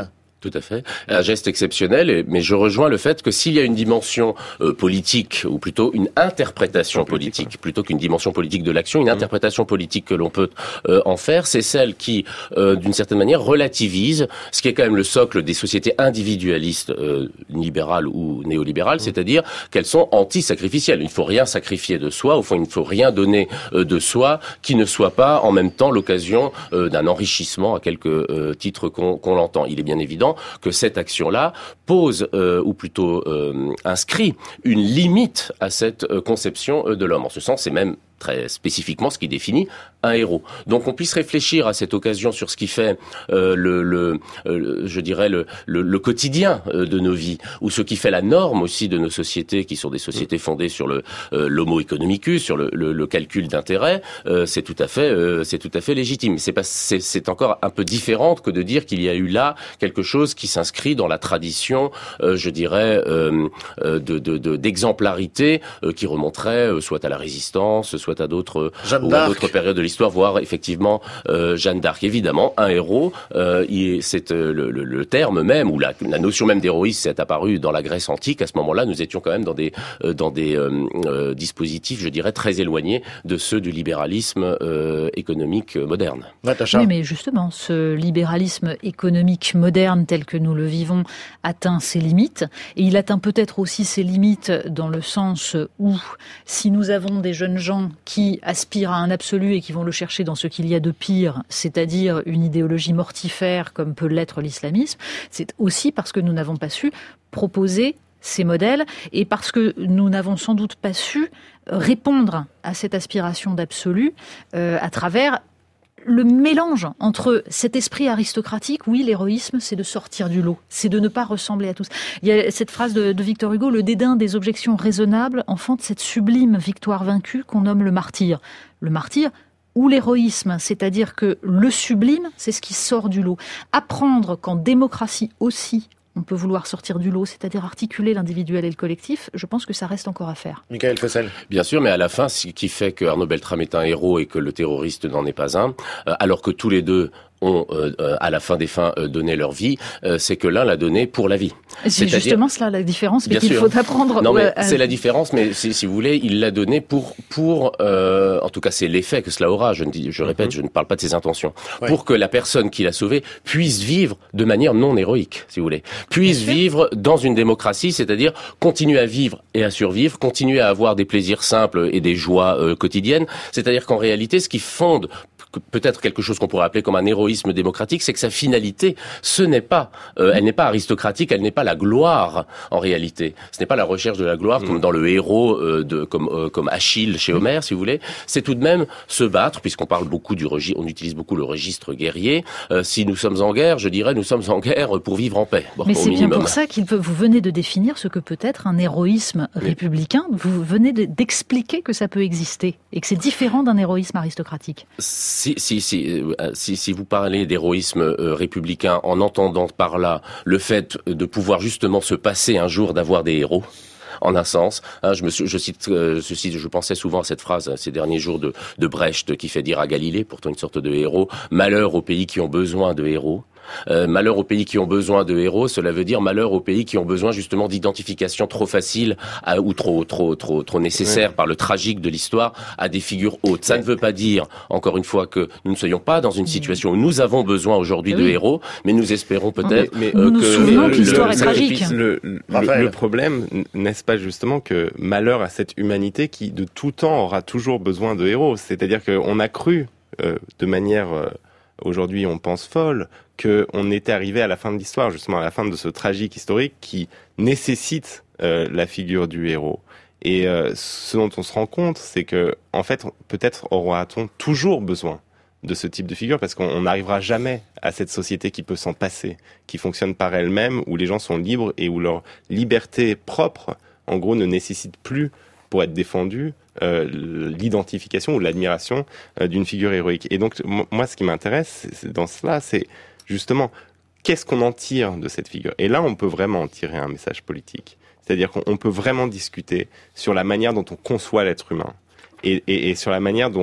Tout à fait. Un geste exceptionnel, mais je rejoins le fait que s'il y a une dimension euh, politique, ou plutôt une interprétation politique, politique plutôt qu'une dimension politique de l'action, une mmh. interprétation politique que l'on peut euh, en faire, c'est celle qui, euh, d'une certaine manière, relativise ce qui est quand même le socle des sociétés individualistes, euh, libérales ou néolibérales, mmh. c'est-à-dire qu'elles sont anti-sacrificielles. Il ne faut rien sacrifier de soi, au fond, il ne faut rien donner euh, de soi qui ne soit pas en même temps l'occasion euh, d'un enrichissement à quelque euh, titre qu'on, qu'on l'entend. Il est bien évident que cette action-là pose, euh, ou plutôt euh, inscrit, une limite à cette euh, conception euh, de l'homme. En ce sens, c'est même très spécifiquement ce qui définit un héros. Donc on puisse réfléchir à cette occasion sur ce qui fait euh, le, le, euh, je dirais le, le, le quotidien euh, de nos vies, ou ce qui fait la norme aussi de nos sociétés, qui sont des sociétés fondées sur le euh, l'homo economicus, sur le, le, le calcul d'intérêt. Euh, c'est tout à fait, euh, c'est tout à fait légitime. C'est pas, c'est, c'est encore un peu différent que de dire qu'il y a eu là quelque chose qui s'inscrit dans la tradition, euh, je dirais, euh, euh, de, de, de d'exemplarité euh, qui remonterait euh, soit à la Résistance, soit à d'autres, ou à d'autres périodes de l'histoire, voire effectivement euh, Jeanne d'Arc. Évidemment, un héros, euh, il, c'est euh, le, le, le terme même, ou la, la notion même d'héroïsme s'est apparue dans la Grèce antique. À ce moment-là, nous étions quand même dans des, euh, dans des euh, euh, dispositifs, je dirais, très éloignés de ceux du libéralisme euh, économique moderne. Natacha. Oui, mais justement, ce libéralisme économique moderne tel que nous le vivons atteint ses limites, et il atteint peut-être aussi ses limites dans le sens où, si nous avons des jeunes gens qui aspirent à un absolu et qui vont le chercher dans ce qu'il y a de pire, c'est-à-dire une idéologie mortifère comme peut l'être l'islamisme, c'est aussi parce que nous n'avons pas su proposer ces modèles et parce que nous n'avons sans doute pas su répondre à cette aspiration d'absolu euh, à travers le mélange entre cet esprit aristocratique, oui, l'héroïsme, c'est de sortir du lot, c'est de ne pas ressembler à tous. Il y a cette phrase de, de Victor Hugo, le dédain des objections raisonnables enfante cette sublime victoire vaincue qu'on nomme le martyr. Le martyr ou l'héroïsme, c'est-à-dire que le sublime, c'est ce qui sort du lot. Apprendre qu'en démocratie aussi, on peut vouloir sortir du lot, c'est-à-dire articuler l'individuel et le collectif, je pense que ça reste encore à faire. Michael Fossel. Bien sûr, mais à la fin, ce qui fait que Arnaud Beltrame est un héros et que le terroriste n'en est pas un, alors que tous les deux ont, euh, à la fin des fins, euh, donné leur vie, euh, c'est que l'un l'a donné pour la vie. C'est C'est-à-dire... justement cela la différence, mais qu'il sûr. faut apprendre. Non, mais euh, c'est la différence, mais si, si vous voulez, il l'a donné pour, pour, euh, en tout cas, c'est l'effet que cela aura. Je ne dis, je répète, mm-hmm. je ne parle pas de ses intentions. Ouais. Pour que la personne qui l'a sauvé puisse vivre de manière non héroïque, si vous voulez, puisse vivre dans une démocratie, c'est-à-dire continuer à vivre et à survivre, continuer à avoir des plaisirs simples et des joies euh, quotidiennes. C'est-à-dire qu'en réalité, ce qui fonde peut-être quelque chose qu'on pourrait appeler comme un héroïsme démocratique, c'est que sa finalité, ce n'est pas, euh, elle n'est pas aristocratique, elle n'est pas la gloire en réalité. Ce n'est pas la recherche de la gloire mmh. comme dans le héros euh, de comme euh, comme Achille chez Homère, si vous voulez. C'est tout de même se battre, puisqu'on parle beaucoup du registre, on utilise beaucoup le registre guerrier. Euh, si nous sommes en guerre, je dirais, nous sommes en guerre pour vivre en paix. Bon, mais c'est minimum. bien pour ça qu'il peut, vous venez de définir ce que peut être un héroïsme oui. républicain. Vous venez de, d'expliquer que ça peut exister et que c'est différent d'un héroïsme aristocratique. Si, si, si, si, si vous parlez d'héroïsme euh, républicain en entendant par là le fait de pouvoir justement se passer un jour d'avoir des héros, en un sens, hein, je me suis, je cite euh, ceci, je pensais souvent à cette phrase hein, ces derniers jours de, de Brecht qui fait dire à Galilée, pourtant une sorte de héros, malheur aux pays qui ont besoin de héros. Euh, malheur aux pays qui ont besoin de héros, cela veut dire malheur aux pays qui ont besoin justement d'identification trop facile à, ou trop trop trop trop nécessaire ouais. par le tragique de l'histoire à des figures hautes. Ça ouais. ne veut pas dire, encore une fois, que nous ne soyons pas dans une situation où nous avons besoin aujourd'hui oui. de héros, mais nous espérons peut-être mais, mais, euh, nous que, nous que l'histoire le, est tragique. Le, le, le, le problème, n'est-ce pas justement que malheur à cette humanité qui de tout temps aura toujours besoin de héros. C'est-à-dire qu'on a cru euh, de manière euh, aujourd'hui on pense folle, qu'on était arrivé à la fin de l'histoire, justement à la fin de ce tragique historique qui nécessite euh, la figure du héros. Et euh, ce dont on se rend compte, c'est que en fait, peut-être aura-t-on toujours besoin de ce type de figure, parce qu'on n'arrivera jamais à cette société qui peut s'en passer, qui fonctionne par elle-même, où les gens sont libres et où leur liberté propre, en gros, ne nécessite plus, pour être défendue, euh, l'identification ou l'admiration euh, d'une figure héroïque. Et donc, moi, ce qui m'intéresse c'est, dans cela, c'est justement, qu'est-ce qu'on en tire de cette figure ? Et là, on peut vraiment en tirer un message politique. C'est-à-dire qu'on peut vraiment discuter sur la manière dont on conçoit l'être humain et, et, et sur la manière dont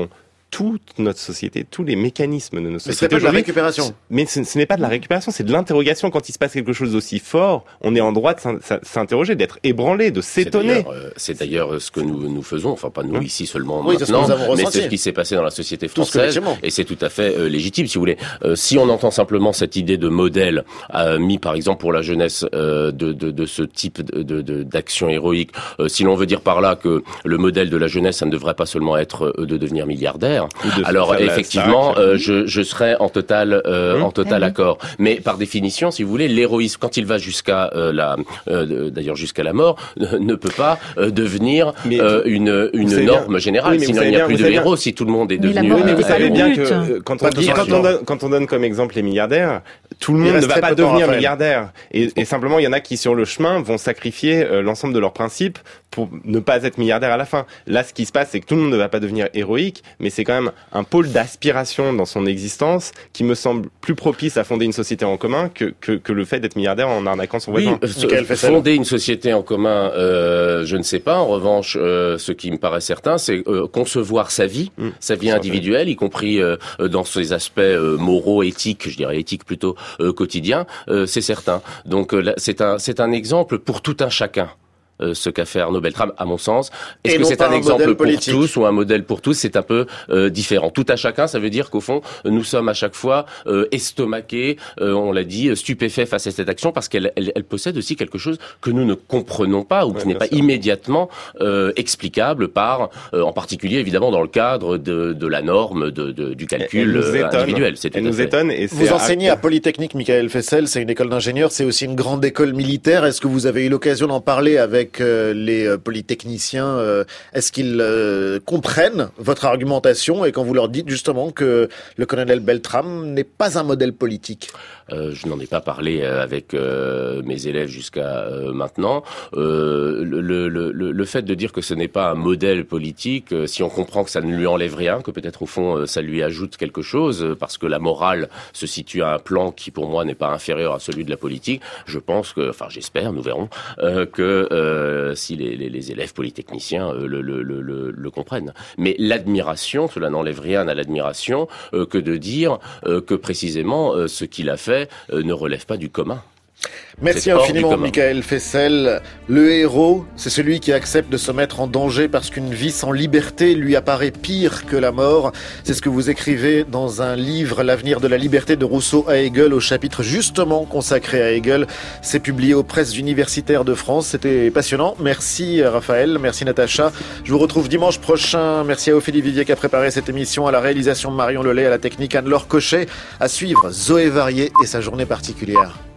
toute notre société, tous les mécanismes de nos sociétés. Mais ce n'est pas de la récupération. Mais ce, ce n'est pas de la récupération, c'est de l'interrogation. Quand il se passe quelque chose d'aussi fort, on est en droit de s'interroger, d'être ébranlé, de s'étonner. C'est d'ailleurs ce que nous, nous faisons, enfin pas nous hum. ici seulement oui, maintenant, c'est mais c'est ce qui s'est passé dans la société française, et c'est tout à fait euh, légitime, si vous voulez. Euh, si on entend simplement cette idée de modèle euh, mis par exemple pour la jeunesse euh, de, de, de ce type de, de, de, d'action héroïque, euh, si l'on veut dire par là que le modèle de la jeunesse, ça ne devrait pas seulement être euh, de devenir milliardaire, de alors effectivement, euh, je, je serais en total, euh, mmh. en total mmh. accord. Mais par définition, si vous voulez, l'héroïsme, quand il va jusqu'à euh, la, euh, d'ailleurs jusqu'à la mort, ne peut pas euh, devenir euh, une, une norme bien. générale. Oui, sinon, il n'y a bien, plus de héros bien. si tout le monde est mais devenu. Oui, mais vous savez bien que euh, quand, on dit, quand, on donne, quand on donne comme exemple les milliardaires, tout le monde ne va pas devenir milliardaire. Et, et simplement, il y en a qui sur le chemin vont sacrifier euh, l'ensemble de leurs principes pour ne pas être milliardaire à la fin. Là, ce qui se passe, c'est que tout le monde ne va pas devenir héroïque, mais c'est quand même un pôle d'aspiration dans son existence qui me semble plus propice à fonder une société en commun que, que, que le fait d'être milliardaire en arnaquant son voisin. Oui, euh, fonder une société en commun, euh, je ne sais pas. En revanche, euh, ce qui me paraît certain, c'est euh, concevoir sa vie, mmh, sa vie individuelle, fait. y compris euh, dans ses aspects euh, moraux, éthiques, je dirais éthiques plutôt euh, quotidiens, euh, c'est certain. Donc euh, c'est un, c'est un exemple pour tout un chacun. Euh, ce qu'a fait Arnaud Beltrame, à mon sens. Est-ce que c'est un, un exemple pour tous ou un modèle pour tous? C'est un peu euh, différent. Tout à chacun, ça veut dire qu'au fond, nous sommes à chaque fois euh, estomaqués, euh, on l'a dit, stupéfaits face à cette action parce qu'elle elle, elle possède aussi quelque chose que nous ne comprenons pas ou ouais, qui n'est pas sûr. immédiatement euh, explicable par, euh, en particulier évidemment dans le cadre de, de la norme, de, de, du calcul euh, individuel. C'est elle nous fait. étonne. Et vous enseignez à Polytechnique Michael Fessel, c'est une école d'ingénieurs, c'est aussi une grande école militaire. Est-ce que vous avez eu l'occasion d'en parler avec Euh, les euh, polytechniciens, euh, est-ce qu'ils euh, comprennent votre argumentation et quand vous leur dites justement que le colonel Beltrame n'est pas un modèle politique? Euh, je n'en ai pas parlé avec euh, mes élèves jusqu'à euh, maintenant. Euh, le, le, le, le fait de dire que ce n'est pas un modèle politique, euh, si on comprend que ça ne lui enlève rien, que peut-être au fond euh, ça lui ajoute quelque chose, euh, parce que la morale se situe à un plan qui pour moi n'est pas inférieur à celui de la politique, je pense que, enfin j'espère, nous verrons, euh, que euh, si les, les, les élèves polytechniciens euh, le, le, le, le, le comprennent. Mais l'admiration, cela n'enlève rien à l'admiration, euh, que de dire euh, que précisément euh, ce qu'il a fait euh, ne relève pas du commun. Merci infiniment Michael Fessel. Le héros, c'est celui qui accepte de se mettre en danger parce qu'une vie sans liberté lui apparaît pire que la mort. C'est ce que vous écrivez dans un livre, L'avenir de la liberté de Rousseau à Hegel, au chapitre justement consacré à Hegel. C'est publié aux presses universitaires de France. C'était passionnant. Merci Raphaël, merci Natacha. Je vous retrouve dimanche prochain. Merci à Ophélie Vivier qui a préparé cette émission, à la réalisation Marion Lelay, à la technique Anne-Laure Cochet. À suivre Zoé Varier et sa journée particulière.